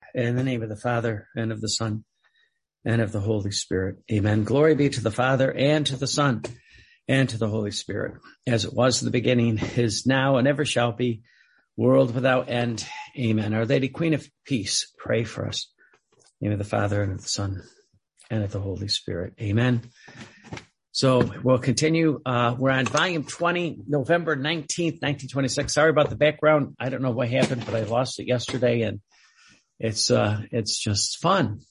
In the name of the Father, and of the Son, and of the Holy Spirit. Amen. Glory be to the Father, and to the Son, and to the Holy Spirit, as it was in the beginning, is now, and ever shall be, world without end. Amen. Our Lady, Queen of Peace, pray for us. In the name of the Father, and of the Son, and of the Holy Spirit. Amen. So we'll continue. We're on volume 20, November 19th, 1926. Sorry about the background. I don't know what happened, but I lost it yesterday, and it's just fun.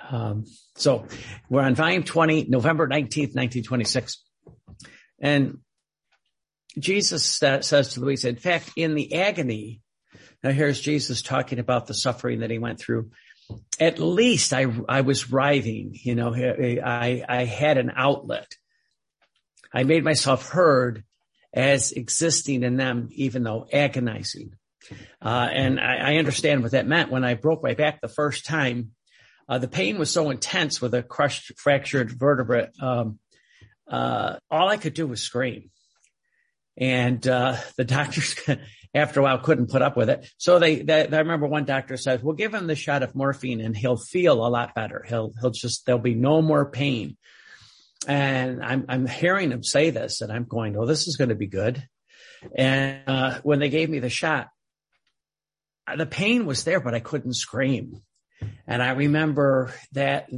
So we're on volume 20, November 19th, 1926. And Jesus says to Louisa, in fact, in the agony, now here's Jesus talking about the suffering that he went through. At least I was writhing, I had an outlet. I made myself heard as existing in them, even though agonizing. And I understand what that meant. When I broke my back the first time, the pain was so intense with a fractured vertebrae. All I could do was scream. And the doctors, after a while, couldn't put up with it. So I remember one doctor said, "We'll give him the shot of morphine and he'll feel a lot better. There'll be no more pain." And I'm hearing him say this, and I'm going, "Oh, this is going to be good." And when they gave me the shot, the pain was there, but I couldn't scream. And I remember that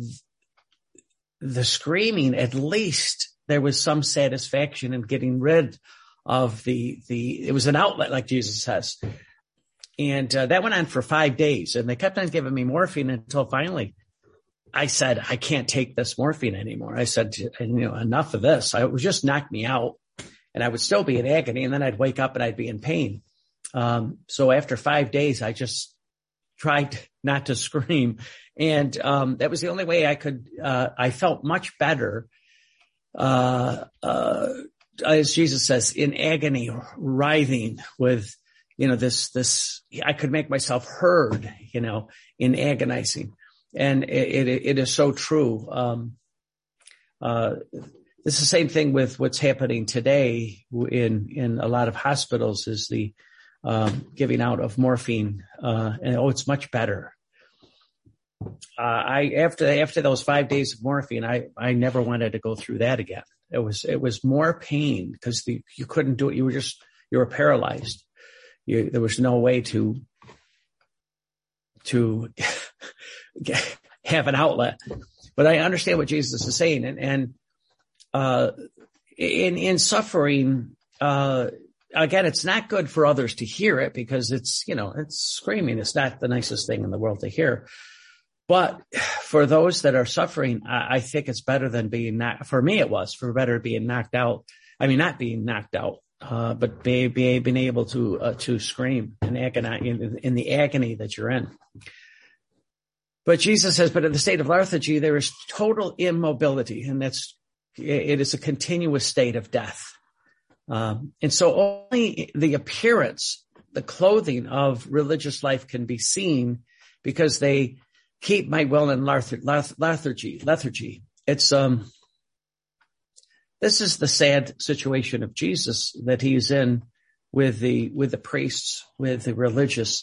the screaming, at least there was some satisfaction in getting rid of it was an outlet, like Jesus says. And that went on for 5 days, and they kept on giving me morphine until finally I said, "I can't take this morphine anymore." I said, enough of this. It would just knock me out, and I would still be in agony, and then I'd wake up and I'd be in pain. So after 5 days, I just tried not to scream. And that was the only way I could. I felt much better. As Jesus says, in agony, writhing with, this, I could make myself heard, in agonizing. And it is so true. It's the same thing with what's happening today in a lot of hospitals is the giving out of morphine. And it's much better. After those 5 days of morphine, I never wanted to go through that again. It was more pain because you couldn't do it. You were paralyzed. There was no way to have an outlet. But I understand what Jesus is saying. And in suffering, again, it's not good for others to hear it because it's screaming. It's not the nicest thing in the world to hear. But for those that are suffering, I think it's better than being knocked. For me, it was better being knocked out. I mean, not being knocked out, but being able to scream in the agony that you're in. But Jesus says, but in the state of lethargy, there is total immobility, and it is a continuous state of death. And so only the appearance, the clothing of religious life can be seen because they keep my will in lethargy. It's, this is the sad situation of Jesus that he's in with the priests, with the religious.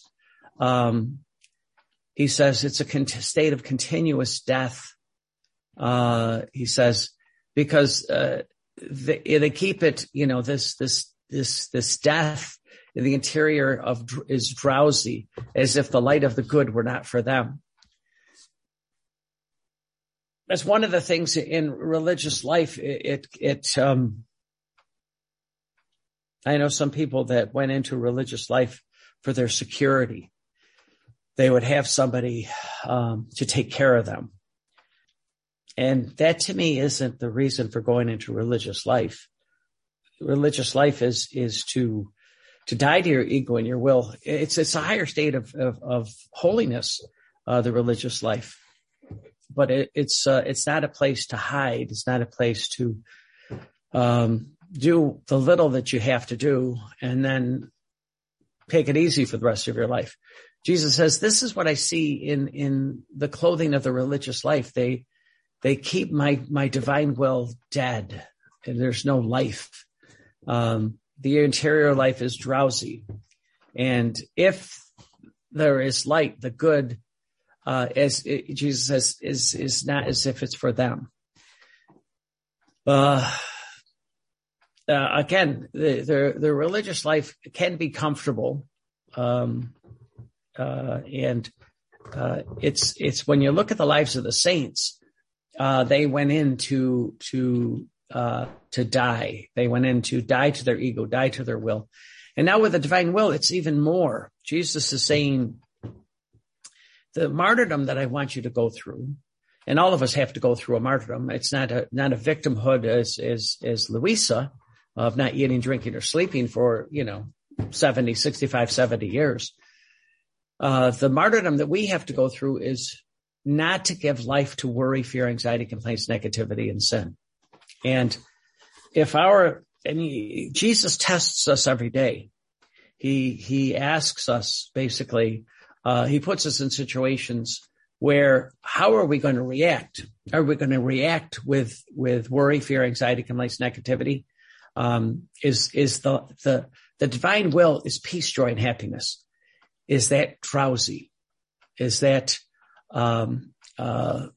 He says it's a state of continuous death. He says, because, they keep it, this death in the interior is drowsy, as if the light of the good were not for them. That's one of the things in religious life. I know some people that went into religious life for their security. They would have somebody to take care of them. And that to me isn't the reason for going into religious life. Religious life is to die to your ego and your will. It's a higher state of holiness, the religious life. But it's not a place to hide. It's not a place to do the little that you have to do and then take it easy for the rest of your life. Jesus says, this is what I see in the clothing of the religious life. They keep my divine will dead, and there's no life. The interior life is drowsy. And if there is light, the good Jesus says, is not as if it's for them. Again, the religious life can be comfortable. It's when you look at the lives of the saints, they went in to die. They went in to die to their ego, die to their will. And now with the divine will, it's even more. Jesus is saying, the martyrdom that I want you to go through, and all of us have to go through a martyrdom. It's not a victimhood as Louisa of not eating, drinking, or sleeping for, 65, 70 years. The martyrdom that we have to go through is not to give life to worry, fear, anxiety, complaints, negativity, and sin. And Jesus tests us every day. He asks us, basically, he puts us in situations where, how are we going to react? Are we going to react with worry, fear, anxiety, complaints, negativity? Is the divine will is peace, joy, and happiness. Is that drowsy? Is that, do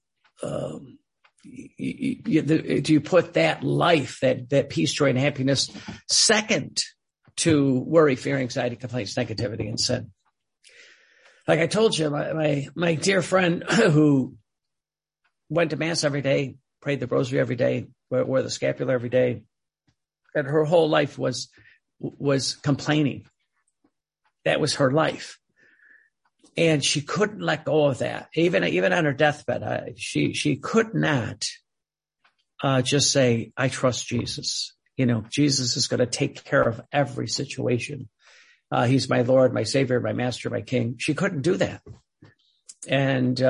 you put that life, that peace, joy, and happiness second to worry, fear, anxiety, complaints, negativity, and sin? Like I told you, my dear friend who went to mass every day, prayed the rosary every day, wore the scapular every day, and her whole life was complaining. That was her life. And she couldn't let go of that. Even on her deathbed, she could not just say, I trust Jesus. Jesus is going to take care of every situation. He's my Lord, my Savior, my Master, my King. She couldn't do that. And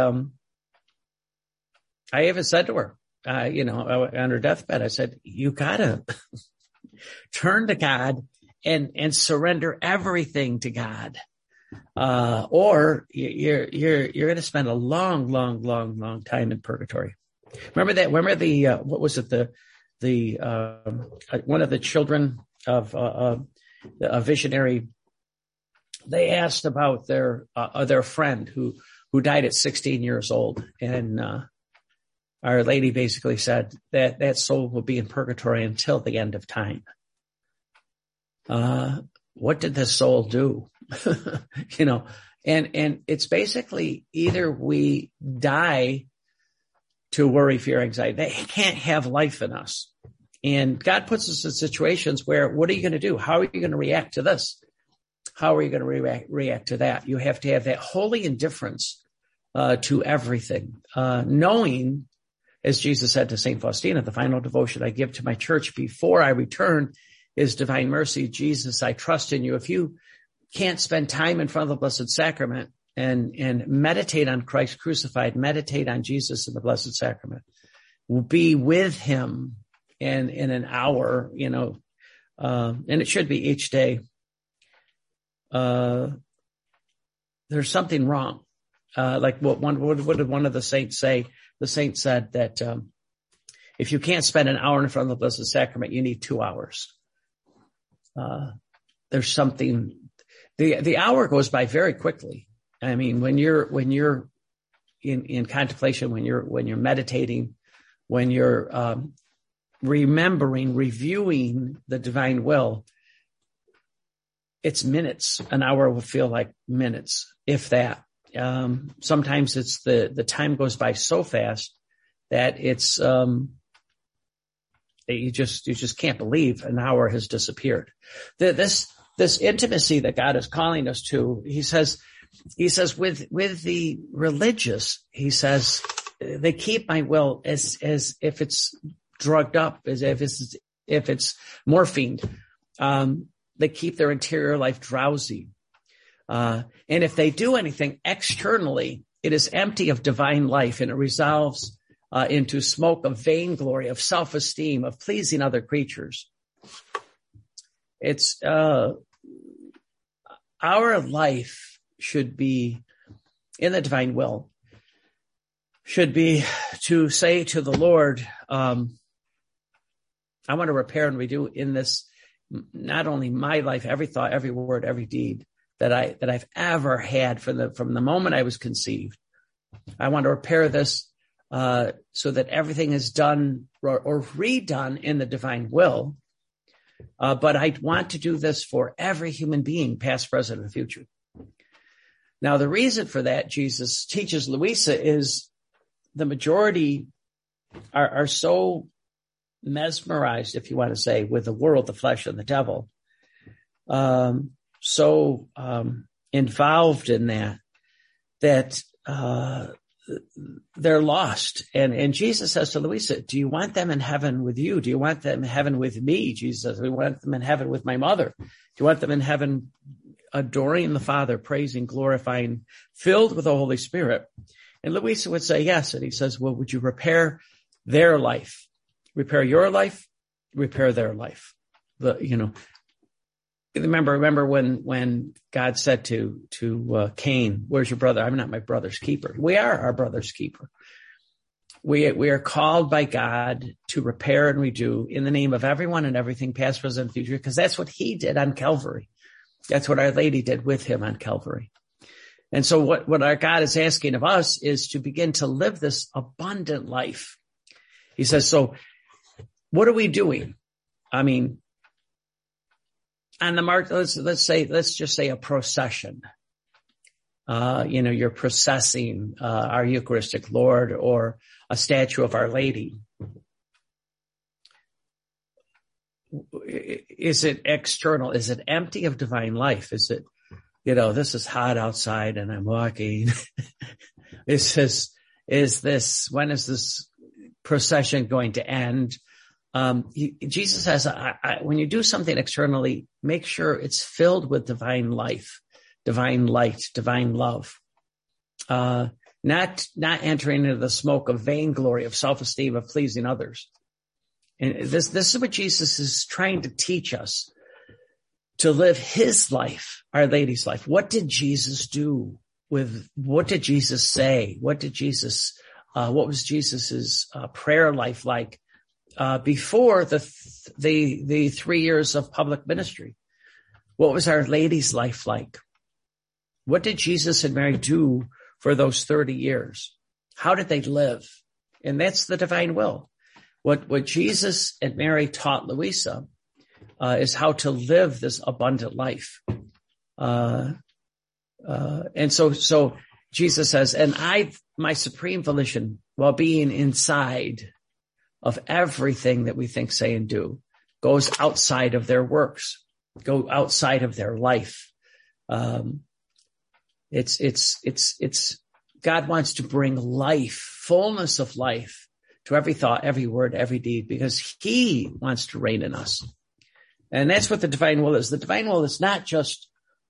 I even said to her, on her deathbed, I said, you gotta turn to God and surrender everything to God. Or you're going to spend a long time in purgatory. Remember what was it? One of the children of a visionary, they asked about their friend who died at 16 years old. And, Our Lady basically said that soul will be in purgatory until the end of time. What did this soul do? And it's basically either we die to worry, fear, anxiety. They can't have life in us. And God puts us in situations where, what are you going to do? How are you going to react to this? How are you going to react to that? You have to have that holy indifference to everything, knowing, as Jesus said to St. Faustina, the final devotion I give to my church before I return is divine mercy. Jesus, I trust in you. If you can't spend time in front of the Blessed Sacrament and meditate on Christ crucified, meditate on Jesus in the Blessed Sacrament, be with him in an hour, and it should be each day. There's something wrong. Like what did one of the saints say? The saint said that if you can't spend an hour in front of the Blessed Sacrament, you need 2 hours. There's something. The hour goes by very quickly. I mean, when you're in contemplation, when you're meditating, when you're remembering, reviewing the divine will, it's minutes. An hour will feel like minutes, if that. Sometimes it's the time goes by so fast that it's you just can't believe an hour has disappeared. This intimacy that God is calling us to, he says with the religious, he says they keep my will as if it's drugged up, as if it's morphine. They keep their interior life drowsy. And if they do anything externally, it is empty of divine life, and it resolves into smoke of vainglory, of self-esteem, of pleasing other creatures. It's our life should be in the divine will, should be to say to the Lord, I want to repair and redo in this, not only my life, every thought, every word, every deed that I've ever had from the moment I was conceived. I want to repair this so that everything is done or redone in the divine will. But I want to do this for every human being, past, present, and future. Now, the reason for that, Jesus teaches Louisa, is the majority are so mesmerized, if you want to say, with the world, the flesh, and the devil, so involved in that they're lost. And Jesus says to Louisa, do you want them in heaven with you? Do you want them in heaven with me? Jesus says, we want them in heaven with my mother. Do you want them in heaven adoring the Father, praising, glorifying, filled with the Holy Spirit? And Louisa would say yes. And he says, well, would you repair their life? Repair your life, repair their life. Remember when God said to Cain, where's your brother? I'm not my brother's keeper. We are our brother's keeper. We are called by God to repair and redo in the name of everyone and everything, past, present, and future, because that's what he did on Calvary. That's what Our Lady did with him on Calvary. And so what our God is asking of us is to begin to live this abundant life. He says, so what are we doing? I mean, on the mark, let's just say a procession. You're processing our Eucharistic Lord or a statue of Our Lady. Is it external? Is it empty of divine life? Is it, this is hot outside and I'm walking. When is this procession going to end? Jesus says, when you do something externally, make sure it's filled with divine life, divine light, divine love. Not entering into the smoke of vainglory, of self-esteem, of pleasing others. And this is what Jesus is trying to teach us, to live his life, Our Lady's life. What did Jesus do what did Jesus say? what was Jesus's prayer life like before the 3 years of public ministry? What was Our Lady's life like? What did Jesus and Mary do for those 30 years? How did they live? And that's the divine will. What Jesus and Mary taught Louisa is how to live this abundant life. And so Jesus says, and my supreme volition, while being inside of everything that we think, say, and do, goes outside of their works, go outside of their life. It's God wants to bring life, fullness of life, to every thought, every word, every deed, because he wants to reign in us. And that's what the divine will is. The divine will is not just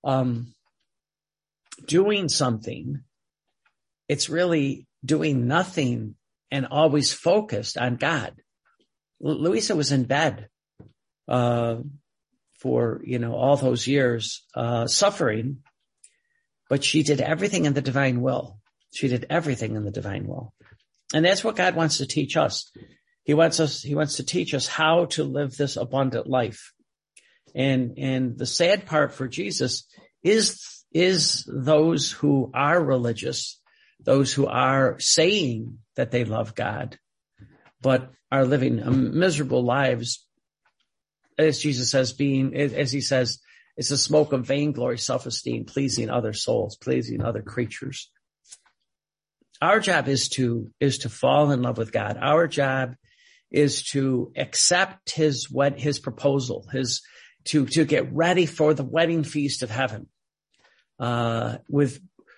doing something. It's really doing nothing and always focused on God. Louisa was in bed for all those years suffering, but she did everything in the divine will. She did everything in the divine will. And that's what God wants to teach us. He wants to teach us how to live this abundant life. And the sad part for Jesus is those who are religious, those who are saying that they love God, but are living miserable lives, as Jesus says, it's a smoke of vainglory, self-esteem, pleasing other souls, pleasing other creatures. Our job is to fall in love with God. Our job is to accept his proposal, to get ready for the wedding feast of heaven, with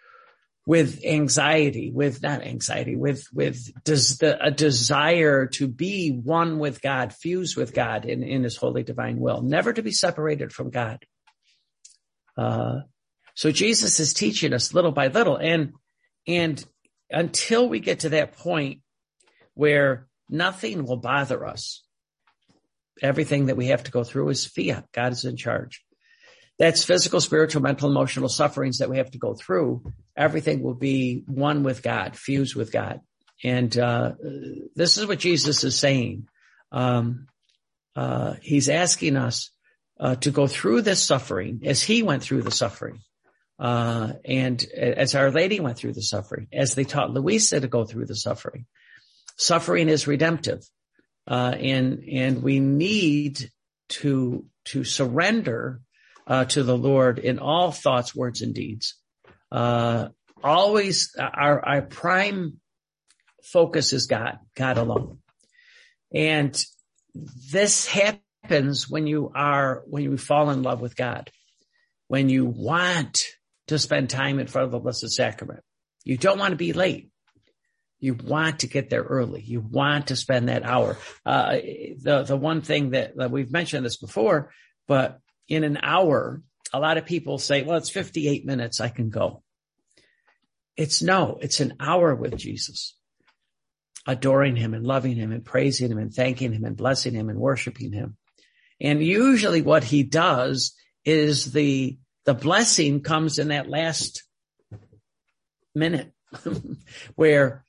a desire to be one with God, fused with God in his holy divine will, never to be separated from God. So Jesus is teaching us little by little, and until we get to that point where nothing will bother us, everything that we have to go through is fiat. God is in charge. That's physical, spiritual, mental, emotional sufferings that we have to go through. Everything will be one with God, fused with God. And this is what Jesus is saying. He's asking us to go through this suffering as he went through the suffering, And as Our Lady went through the suffering, as they taught Louisa to go through the suffering, suffering is redemptive. And we need to surrender to the Lord in all thoughts, words, and deeds. Always our prime focus is God alone. And this happens when you fall in love with God, when you want to spend time in front of the Blessed Sacrament. You don't want to be late. You want to get there early. You want to spend that hour. The one thing that we've mentioned this before, but in an hour, a lot of people say, well, it's 58 minutes. I can go. It's an hour with Jesus, adoring him and loving him and praising him and thanking him and blessing him and worshiping him. And usually what he does is the blessing comes in that last minute where,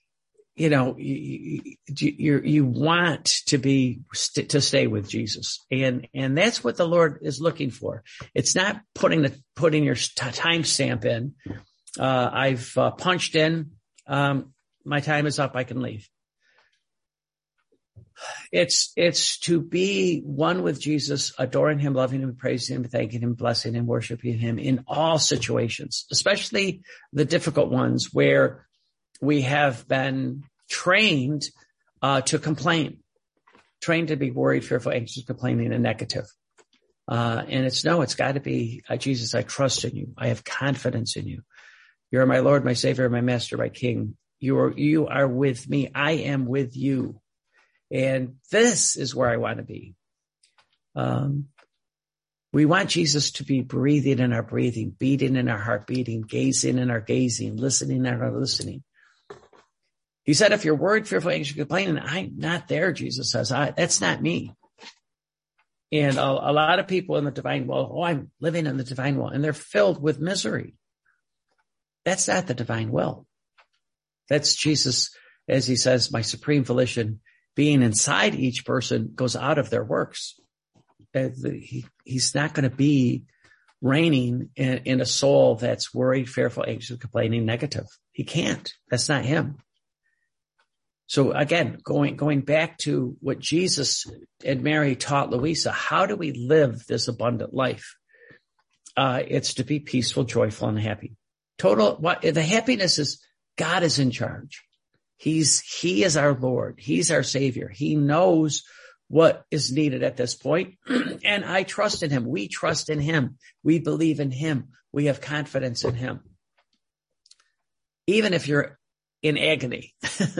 you want to stay with Jesus. And that's what the Lord is looking for. It's not putting your timestamp in. I've punched in, my time is up. I can leave. It's to be one with Jesus, adoring him, loving him, praising him, thanking him, blessing him, worshiping him in all situations, especially the difficult ones where we have been trained to complain, trained to be worried, fearful, anxious, complaining, and negative. And it's got to be, Jesus, I trust in you. I have confidence in you. You're my Lord, my Savior, my Master, my King. You are with me. I am with you. And this is where I want to be. We want Jesus to be breathing in our breathing, beating in our heart beating, gazing in our gazing, listening in our listening. He said, if you're worried, fearful, anxious, complaining, I'm not there, Jesus says. That's not me. And a lot of people in the divine will, I'm living in the divine will, and they're filled with misery. That's not the divine will. That's Jesus, as he says, my supreme volition being inside each person goes out of their works. He's not going to be reigning in a soul that's worried, fearful, anxious, complaining, negative. He can't. That's not him. So again, going back to what Jesus and Mary taught Louisa, how do we live this abundant life? It's to be peaceful, joyful, and happy. The happiness is God is in charge. He is our Lord. He's our Savior. He knows what is needed at this point. And I trust in him. We trust in him. We believe in him. We have confidence in him. Even if you're in agony,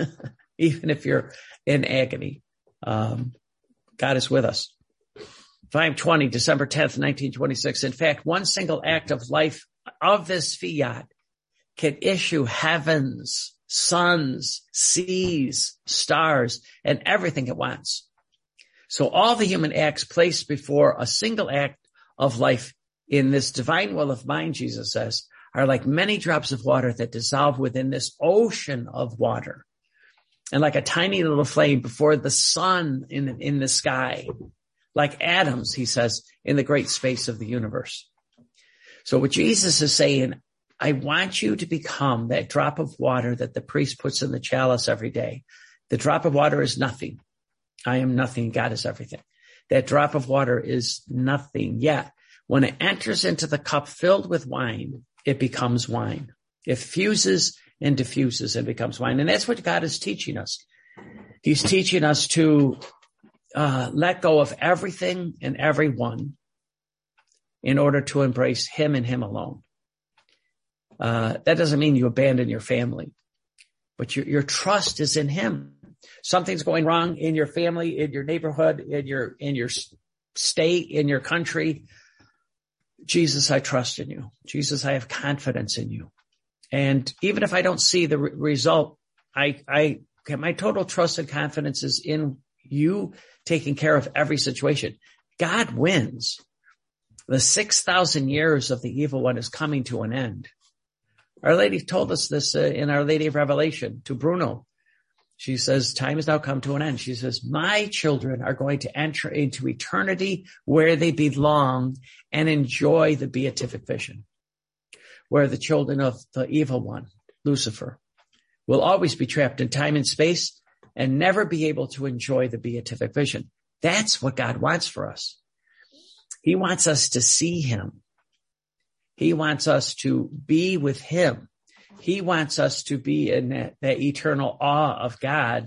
God is with us. 5/20, December 10th, 1926. In fact, one single act of life of this fiat can issue heavens, suns, seas, stars, and everything at once. So all the human acts placed before a single act of life in this divine will of mine, Jesus says, are like many drops of water that dissolve within this ocean of water, and like a tiny little flame before the sun in the sky, like atoms, he says, in the great space of the universe. So what Jesus is saying, I want you to become that drop of water that the priest puts in the chalice every day. The drop of water is nothing. I am nothing. God is everything. That drop of water is nothing. Yet when it enters into the cup filled with wine, it becomes wine. It fuses and diffuses and becomes wine. And that's what God is teaching us. He's teaching us to let go of everything and everyone in order to embrace him and him alone. That doesn't mean you abandon your family, but your trust is in him. Something's going wrong in your family, in your neighborhood, in your state, in your country. Jesus, I trust in you. Jesus, I have confidence in you. And even if I don't see the result, my total trust and confidence is in you taking care of every situation. God wins. The 6,000 years of the evil one is coming to an end. Our Lady told us this in Our Lady of Revelation to Bruno. She says, time has now come to an end. She says, my children are going to enter into eternity where they belong and enjoy the beatific vision. where the children of the evil one, Lucifer, will always be trapped in time and space and never be able to enjoy the beatific vision. That's what God wants for us. He wants us to see him. He wants us to be with him. He wants us to be in that eternal awe of God,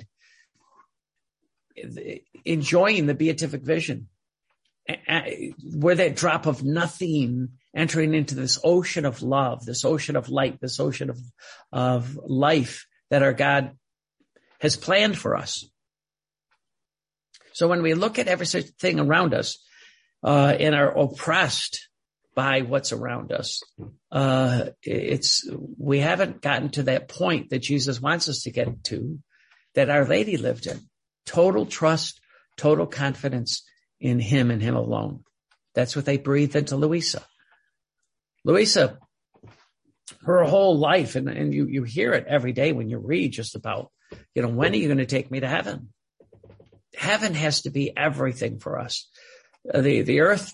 enjoying the beatific vision. We're that drop of nothing entering into this ocean of love, this ocean of light, this ocean of life that our God has planned for us. So when we look at everything around us and are oppressed by what's around us, we haven't gotten to that point that Jesus wants us to get to, that Our Lady lived in. Total trust, total confidence in him and him alone. That's what they breathed into Louisa. Louisa, her whole life, and you hear it every day when you read just about, when are you going to take me to heaven? Heaven has to be everything for us. The earth,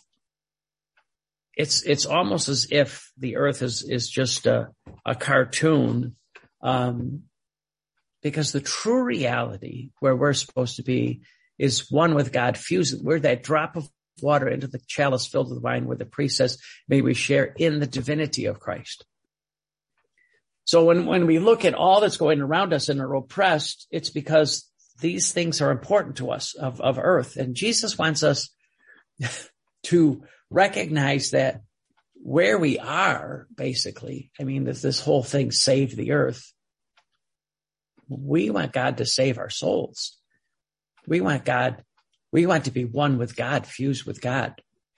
it's almost as if the earth is just a cartoon, because the true reality where we're supposed to be is one with God, fused. We're that drop of water into the chalice filled with wine, where the priest says, may we share in the divinity of Christ. So when we look at all that's going around us and are oppressed, it's because these things are important to us of earth. And Jesus wants us to recognize that where we are, basically, this whole thing saved the earth. We want God to save our souls. We want to be one with God, fused with God.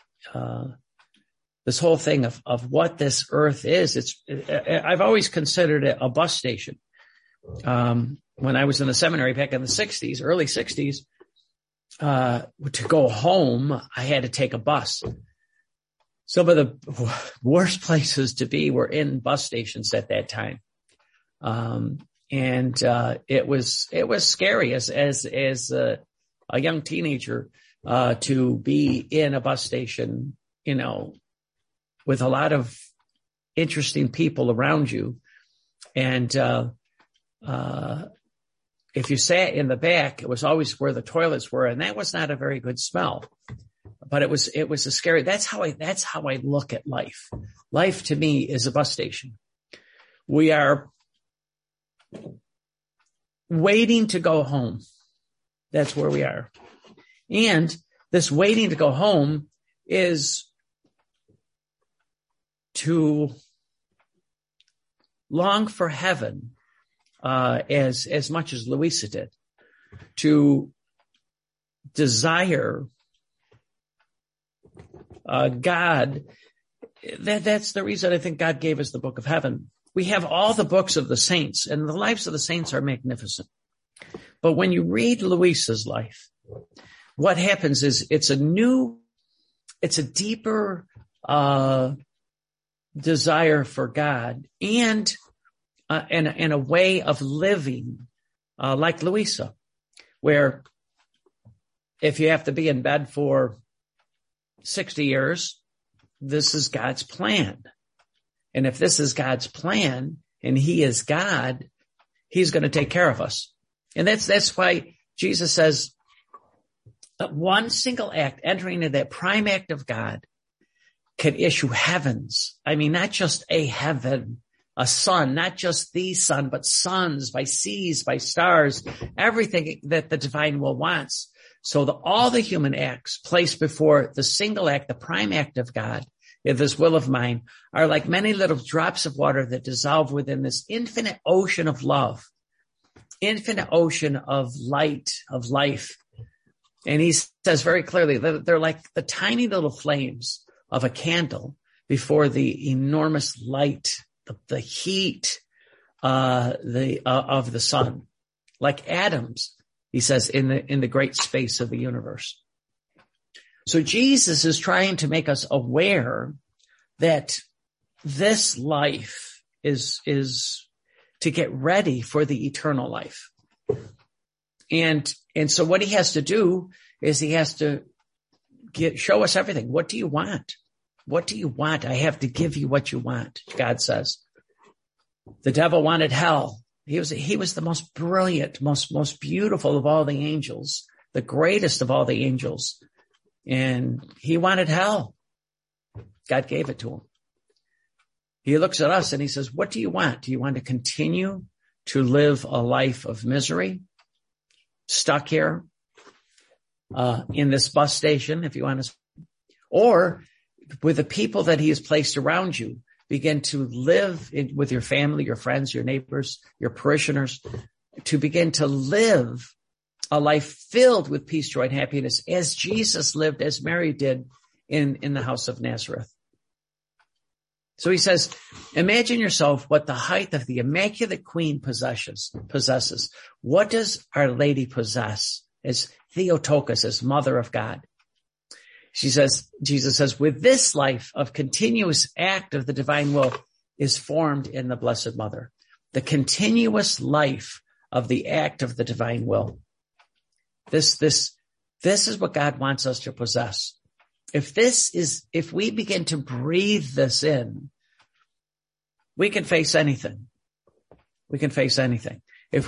This whole thing of what this earth is, I've always considered it a bus station. When I was in the seminary back in the 60s, early 60s, to go home, I had to take a bus. Some of the worst places to be were in bus stations at that time. It was scary as a young teenager, to be in a bus station, with a lot of interesting people around you. And, if you sat in the back, it was always where the toilets were, and that was not a very good smell. But it was a scary. That's how I look at life. Life to me is a bus station. We are waiting to go home. That's where we are. And this waiting to go home is to long for heaven, as much as Louisa did, to desire God. That's the reason I think God gave us the book of heaven. We have all the books of the saints, and the lives of the saints are magnificent. But when you read Louisa's life, what happens is it's a deeper desire for God and a way of living like Louisa, where if you have to be in bed for 60 years, this is God's plan. And if this is God's plan and he is God, he's going to take care of us. And that's why Jesus says that one single act, entering into that prime act of God, can issue heavens. Not just a heaven, a sun, not just the sun, but suns, by seas, by stars, everything that the divine will wants. So all the human acts placed before the single act, the prime act of God, if this will of mine, are like many little drops of water that dissolve within this infinite ocean of love, infinite ocean of light, of life. And he says very clearly that they're like the tiny little flames of a candle before the enormous light, the heat, of the sun, like atoms, he says, in the great space of the universe. So Jesus is trying to make us aware that this life is to get ready for the eternal life. And so what he has to do is he has to show us everything. What do you want? What do you want? I have to give you what you want, God says. The devil wanted hell. He was the most brilliant, most beautiful of all the angels, the greatest of all the angels. And he wanted hell. God gave it to him. He looks at us and he says, what do you want? Do you want to continue to live a life of misery, stuck here in this bus station, if you want to, or with the people that he has placed around you, begin to live with your family, your friends, your neighbors, your parishioners, to begin to live a life filled with peace, joy, and happiness as Jesus lived, as Mary did in the house of Nazareth. So he says, imagine yourself what the height of the Immaculate Queen possesses. What does Our Lady possess as Theotokos, as Mother of God? Jesus says, with this life of continuous act of the divine will is formed in the Blessed Mother. The continuous life of the act of the divine will. This is what God wants us to possess. If we begin to breathe this in, we can face anything. We can face anything. If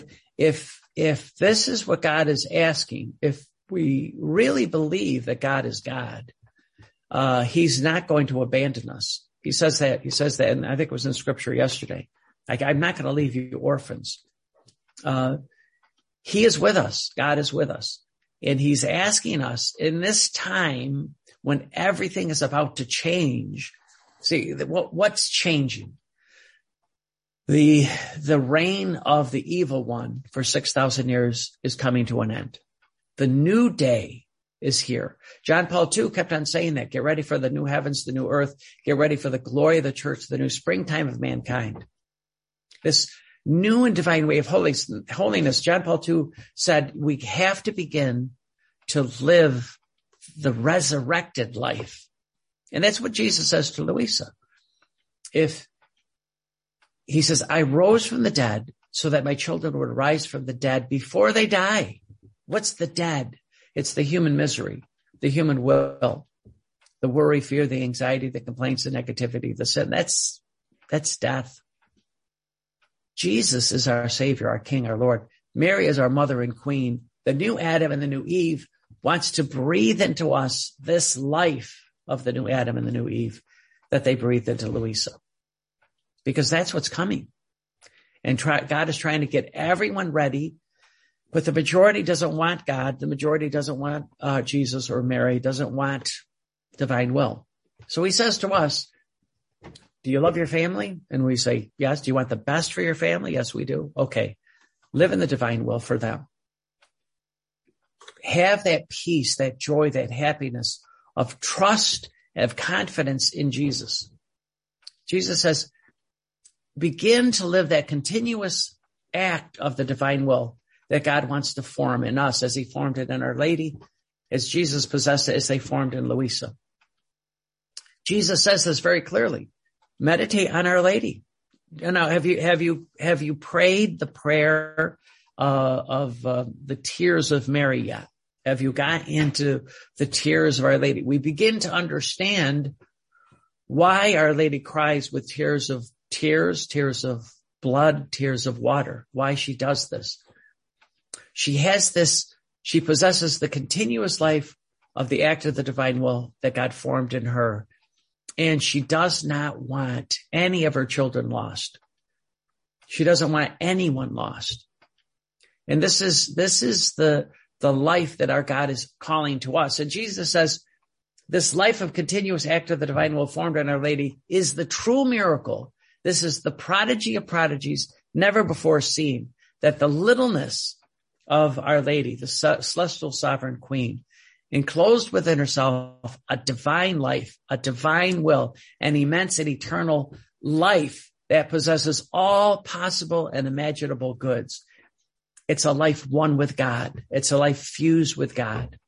this is what God is asking, if we really believe that God is God, he's not going to abandon us. He says that, and I think it was in scripture yesterday. I'm not going to leave you orphans. He is with us. God is with us. And he's asking us in this time when everything is about to change. See, what's changing? The reign of the evil one for 6,000 years is coming to an end. The new day is here. John Paul II kept on saying that. Get ready for the new heavens, the new earth. Get ready for the glory of the church, the new springtime of mankind. This new and divine way of holiness. John Paul II said we have to begin to live the resurrected life. And that's what Jesus says to Louisa. He says, I rose from the dead so that my children would rise from the dead before they die. What's the dead? It's the human misery, the human will, the worry, fear, the anxiety, the complaints, the negativity, the sin. That's death. Jesus is our Savior, our King, our Lord. Mary is our mother and queen. The new Adam and the new Eve wants to breathe into us this life of the new Adam and the new Eve that they breathed into Louisa. Because that's what's coming. And God is trying to get everyone ready, but the majority doesn't want God. The majority doesn't want Jesus or Mary, doesn't want divine will. So he says to us, do you love your family? And we say, yes. Do you want the best for your family? Yes, we do. Okay. Live in the divine will for them. Have that peace, that joy, that happiness of trust and of confidence in Jesus. Jesus says, begin to live that continuous act of the divine will that God wants to form in us as he formed it in Our Lady, as Jesus possessed it, as they formed in Louisa. Jesus says this very clearly. Meditate on Our Lady. Now, have you prayed the prayer of the tears of Mary yet? Have you got into the tears of Our Lady? We begin to understand why Our Lady cries with tears of blood, tears of water, why she does this. She possesses the continuous life of the act of the divine will that God formed in her. And she does not want any of her children lost. She doesn't want anyone lost. And this is the life that our God is calling to us. And Jesus says, this life of continuous act of the divine will formed in Our Lady is the true miracle. This is the prodigy of prodigies never before seen, that the littleness of Our Lady, the celestial sovereign queen, enclosed within herself a divine life, a divine will, an immense and eternal life that possesses all possible and imaginable goods. It's a life one with God. It's a life fused with God.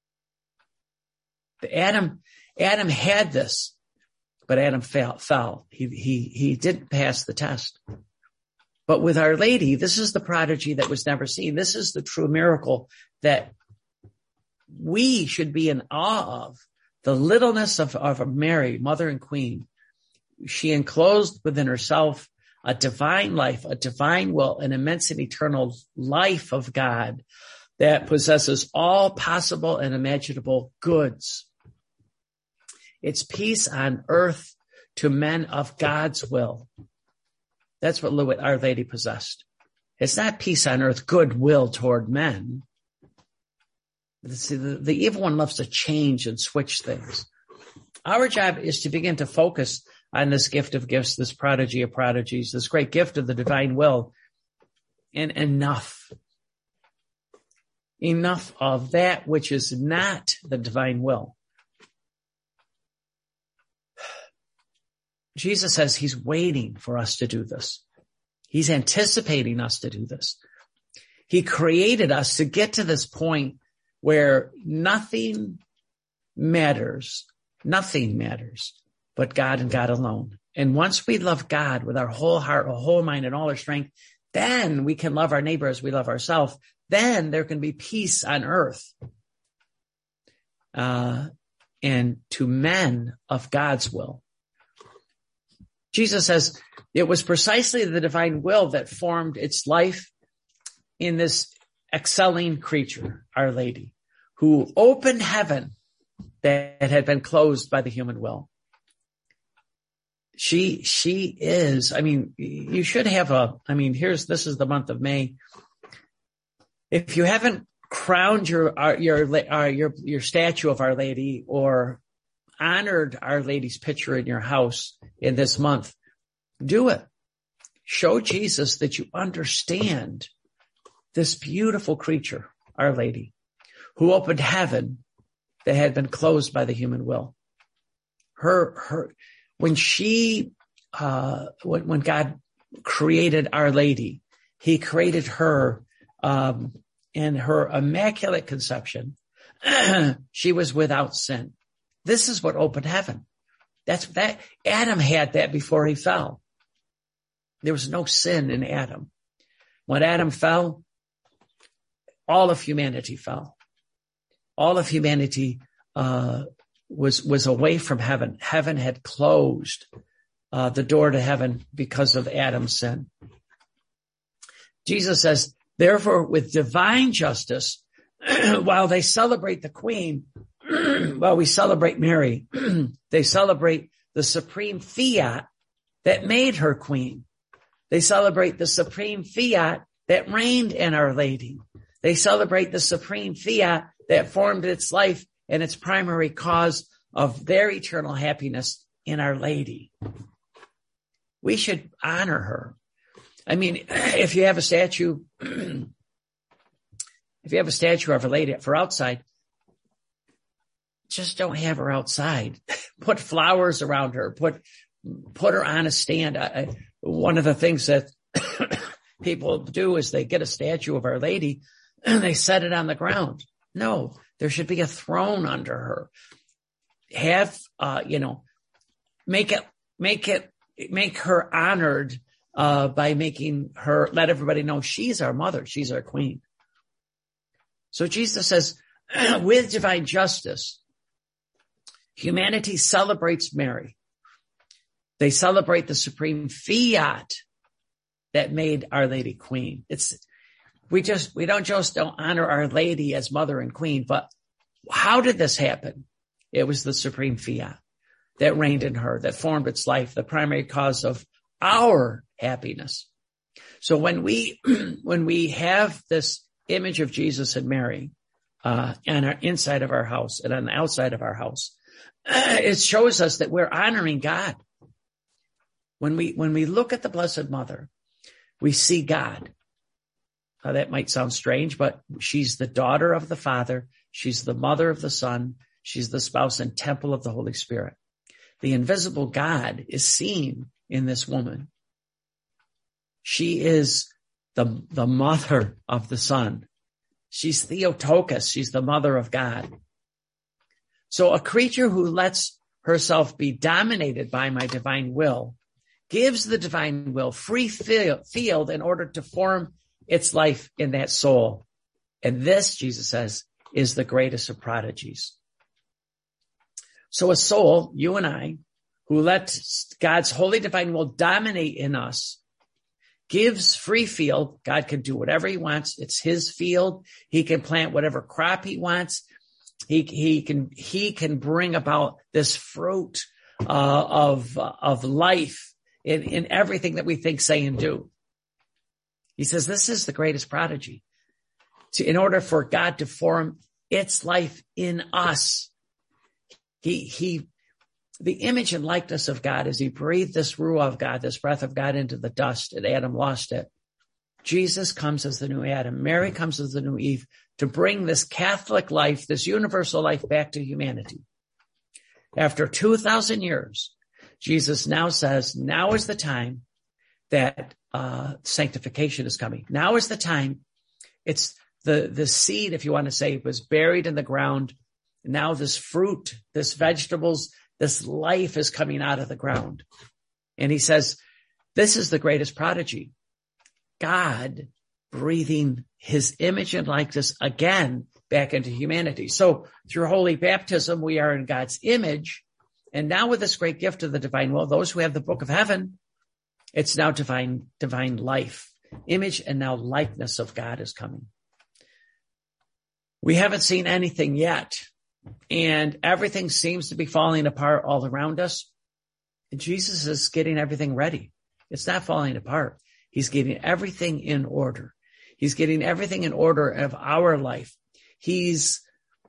Adam had this, but Adam fell. He didn't pass the test. But with Our Lady, this is the prodigy that was never seen. This is the true miracle that we should be in awe of, the littleness of Mary, mother and queen. She enclosed within herself a divine life, a divine will, an immense and eternal life of God that possesses all possible and imaginable goods. It's peace on earth to men of God's will. That's what Our Lady possessed. It's not peace on earth, goodwill toward men. See, the evil one loves to change and switch things. Our job is to begin to focus on this gift of gifts, this prodigy of prodigies, this great gift of the divine will, and enough of that which is not the divine will. Jesus says he's waiting for us to do this. He's anticipating us to do this. He created us to get to this point where nothing matters but God and God alone. And once we love God with our whole heart, our whole mind, and all our strength, then we can love our neighbor as we love ourselves. Then there can be peace on earth. And to men of God's will. Jesus says it was precisely the divine will that formed its life in this excelling creature, Our Lady, who opened heaven that had been closed by the human will. She is, you should have this is the month of May. If you haven't crowned your statue of Our Lady or honored Our Lady's picture in your house in this month, do it. Show Jesus that you understand this beautiful creature, Our Lady, who opened heaven that had been closed by the human will. When God created Our Lady, he created her, in her immaculate conception. She was without sin. This is what opened heaven. That Adam had that before he fell. There was no sin in Adam. When Adam fell, all of humanity fell. All of humanity was away from heaven. Heaven had closed the door to heaven because of Adam's sin. Jesus says, therefore, with divine justice, while they celebrate the Queen, while we celebrate Mary, they celebrate the supreme fiat that made her Queen. They celebrate the supreme fiat that reigned in Our Lady. They celebrate the supreme fiat that formed its life and its primary cause of their eternal happiness in Our Lady. We should honor her. If you have a statue, of Our Lady for outside, just don't have her outside. Put flowers around her. Put her on a stand. One of the things that people do is they get a statue of Our Lady and they set it on the ground. No, there should be a throne under her. Make her honored by making her, let everybody know she's our mother, she's our Queen. So Jesus says, with divine justice, humanity celebrates Mary. They celebrate the supreme fiat that made Our Lady Queen. We don't honor Our Lady as mother and queen, but how did this happen? It was the supreme fiat that reigned in her, that formed its life, the primary cause of our happiness. So when we have this image of Jesus and Mary, on our inside of our house and on the outside of our house, it shows us that we're honoring God. When we look at the Blessed Mother, we see God. That might sound strange, but she's the daughter of the Father. She's the mother of the Son. She's the spouse and temple of the Holy Spirit. The invisible God is seen in this woman. She is the mother of the Son. She's Theotokos. She's the mother of God. So a creature who lets herself be dominated by my divine will gives the divine will free field in order to form its life in that soul. And this, Jesus says, is the greatest of prodigies. So a soul, you and I, who let God's holy divine will dominate in us, gives free field. God can do whatever he wants. It's his field. He can plant whatever crop he wants. He can bring about this fruit of life in everything that we think, say, and do. He says this is the greatest prodigy. In order for God to form its life in us, the image and likeness of God, as he breathed this ruah of God, this breath of God into the dust, and Adam lost it. Jesus comes as the new Adam. Mary comes as the new Eve to bring this Catholic life, this universal life back to humanity. After 2,000 years, Jesus now says, now is the time that sanctification is coming. Now is the time. It's the seed, if you want to say, was buried in the ground. Now this fruit, this vegetables, this life is coming out of the ground. And he says, this is the greatest prodigy. God breathing his image and likeness again back into humanity. So through holy baptism, we are in God's image. And now with this great gift of the divine will, those who have the book of heaven, it's now divine life, image, and now likeness of God is coming. We haven't seen anything yet. And everything seems to be falling apart all around us. And Jesus is getting everything ready. It's not falling apart. He's getting everything in order. He's getting everything in order of our life. He's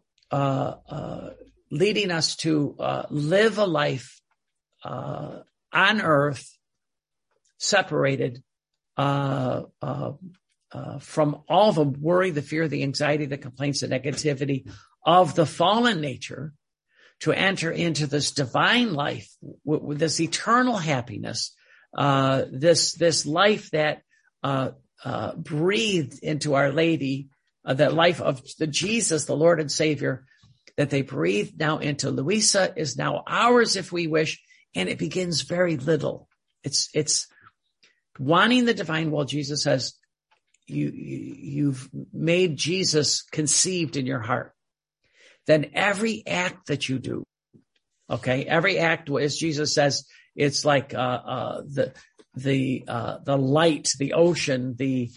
leading us to live a life on earth separated from all the worry, the fear, the anxiety, the complaints, the negativity of the fallen nature, to enter into this divine life, with this eternal happiness, this life that breathed into Our Lady, that life of the Jesus, the Lord and Savior, that they breathed now into Louisa, is now ours if we wish, and it begins very little. It's wanting the divine will. Jesus says, you've made Jesus conceived in your heart. Then every act that you do, okay, every act, as Jesus says, it's like the light, the ocean, the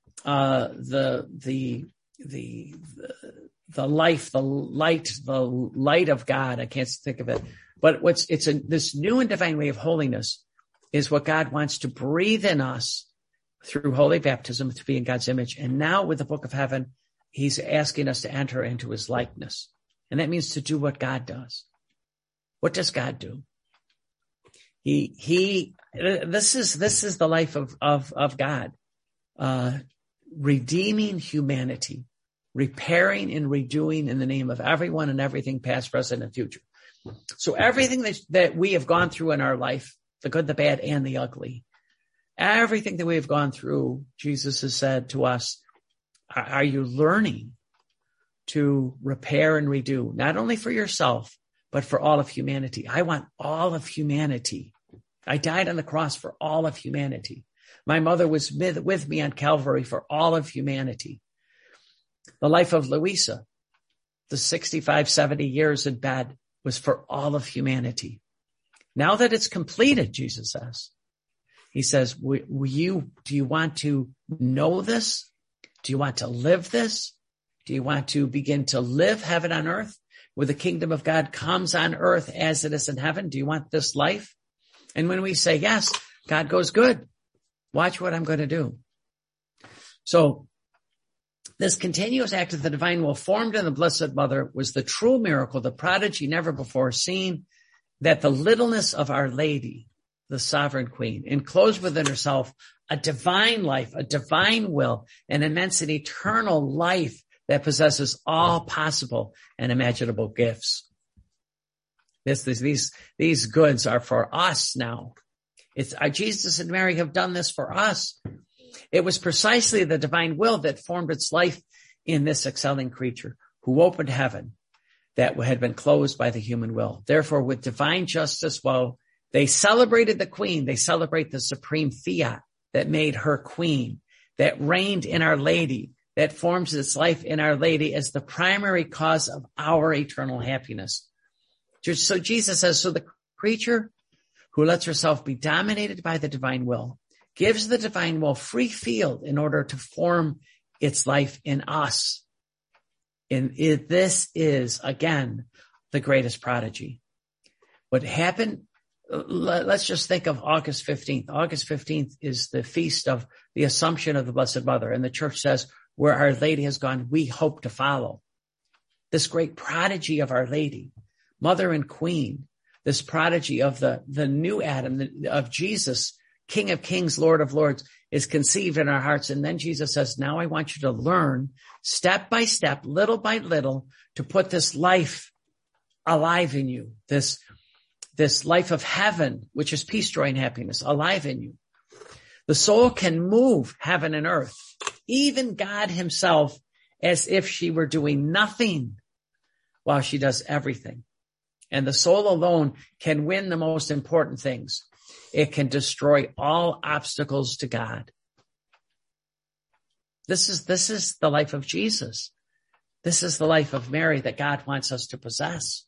life, the light of God. I can't think of it, but this new and divine way of holiness is what God wants to breathe in us through holy baptism, to be in God's image. And now with the book of heaven, he's asking us to enter into his likeness. And that means to do what God does. What does God do? This is the life of God, redeeming humanity, repairing and redoing in the name of everyone and everything, past, present, and future. So everything that we have gone through in our life, the good, the bad, and the ugly, everything that we have gone through, Jesus has said to us, are you learning to repair and redo, not only for yourself, but for all of humanity? I want all of humanity. I died on the cross for all of humanity. My mother was with me on Calvary for all of humanity. The life of Louisa, the 65, 70 years in bed, was for all of humanity. Now that it's completed, Jesus says, he says, do you want to know this? Do you want to live this? Do you want to begin to live heaven on earth, where the kingdom of God comes on earth as it is in heaven? Do you want this life? And when we say yes, God goes, good. Watch what I'm going to do. So this continuous act of the divine will formed in the Blessed Mother was the true miracle, the prodigy never before seen, that the littleness of Our Lady, the sovereign queen, enclosed within herself a divine life, a divine will, an immense and eternal life that possesses all possible and imaginable gifts. These goods are for us now. Jesus and Mary have done this for us. It was precisely the divine will that formed its life in this excelling creature, who opened heaven that had been closed by the human will. Therefore, with divine justice, while they celebrated the queen, they celebrate the supreme fiat that made her queen, that reigned in Our Lady, that forms its life in Our Lady as the primary cause of our eternal happiness. So Jesus says, so the creature who lets herself be dominated by the divine will gives the divine will free field in order to form its life in us. And this is, again, the greatest prodigy. What happened, let's just think of August 15th. August 15th is the feast of the Assumption of the Blessed Mother. And the church says, where Our Lady has gone, we hope to follow. This great prodigy of Our Lady, Mother and Queen, this prodigy of the new Adam, of Jesus, King of Kings, Lord of Lords, is conceived in our hearts. And then Jesus says, now I want you to learn step by step, little by little, to put this life alive in you, this life of heaven, which is peace, joy, and happiness, alive in you. The soul can move heaven and earth, even God himself, as if she were doing nothing while she does everything. And the soul alone can win the most important things. It can destroy all obstacles to God. This is the life of Jesus. This is the life of Mary that God wants us to possess.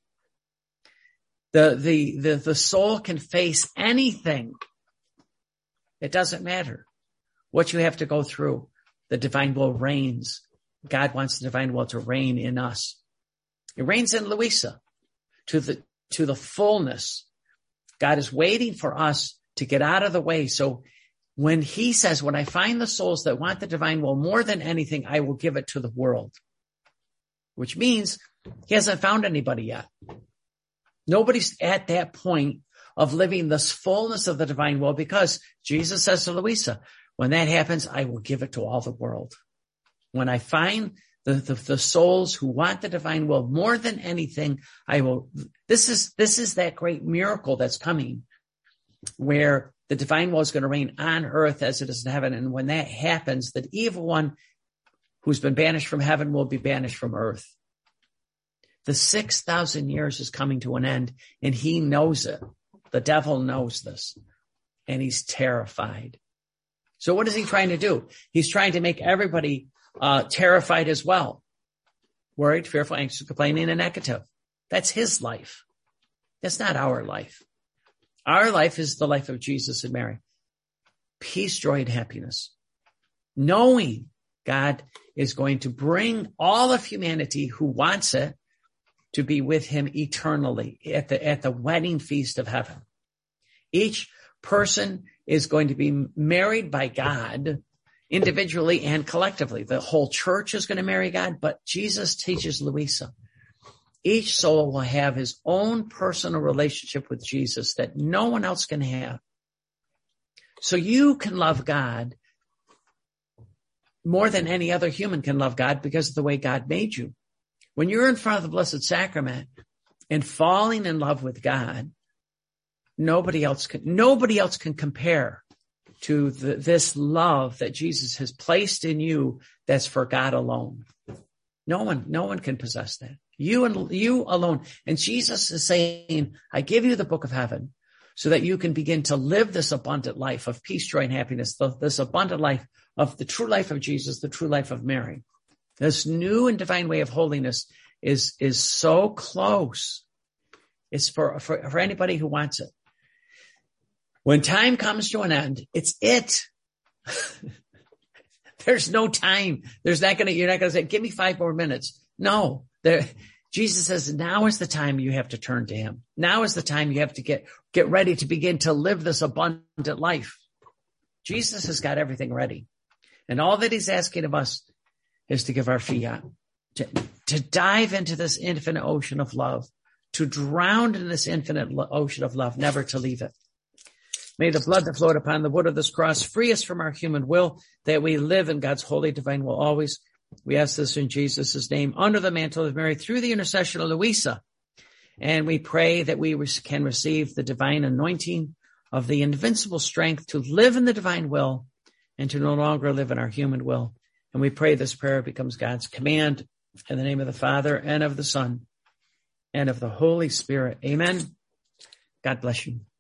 The soul can face anything. It doesn't matter what you have to go through. The divine will reigns. God wants the divine will to reign in us. It reigns in Louisa to the fullness. God is waiting for us to get out of the way. So when he says, when I find the souls that want the divine will more than anything, I will give it to the world, which means he hasn't found anybody yet. Nobody's at that point of living this fullness of the divine will, because Jesus says to Louisa, when that happens, I will give it to all the world. When I find the souls who want the divine will more than anything, I will. This is that great miracle that's coming, where the divine will is going to reign on earth as it is in heaven. And when that happens, the evil one who's been banished from heaven will be banished from earth. The 6,000 years is coming to an end, and he knows it. The devil knows this, and he's terrified. So what is he trying to do? He's trying to make everybody terrified as well. Worried, fearful, anxious, complaining, and negative. That's his life. That's not our life. Our life is the life of Jesus and Mary. Peace, joy, and happiness. Knowing God is going to bring all of humanity who wants it to be with him eternally at the wedding feast of heaven. Each person is going to be married by God individually and collectively. The whole church is going to marry God, but Jesus teaches Louisa, each soul will have his own personal relationship with Jesus that no one else can have. So you can love God more than any other human can love God because of the way God made you. When you're in front of the Blessed Sacrament and falling in love with God, nobody else can compare to this love that Jesus has placed in you that's for God alone. No one can possess that. You alone. And Jesus is saying, I give you the book of heaven so that you can begin to live this abundant life of peace, joy, and happiness, this abundant life of the true life of Jesus, the true life of Mary. This new and divine way of holiness is so close. It's for anybody who wants it. When time comes to an end, it's it. There's no time. You're not going to say, give me 5 more minutes. No, Jesus says, now is the time you have to turn to him. Now is the time you have to get ready to begin to live this abundant life. Jesus has got everything ready. And all that he's asking of us is to give our fiat, to dive into this infinite ocean of love, to drown in this infinite ocean of love, never to leave it. May the blood that flowed upon the wood of this cross free us from our human will, that we live in God's holy divine will always. We ask this in Jesus' name, under the mantle of Mary, through the intercession of Louisa. And we pray that we can receive the divine anointing of the invincible strength to live in the divine will and to no longer live in our human will. And we pray this prayer becomes God's command in the name of the Father and of the Son and of the Holy Spirit. Amen. God bless you.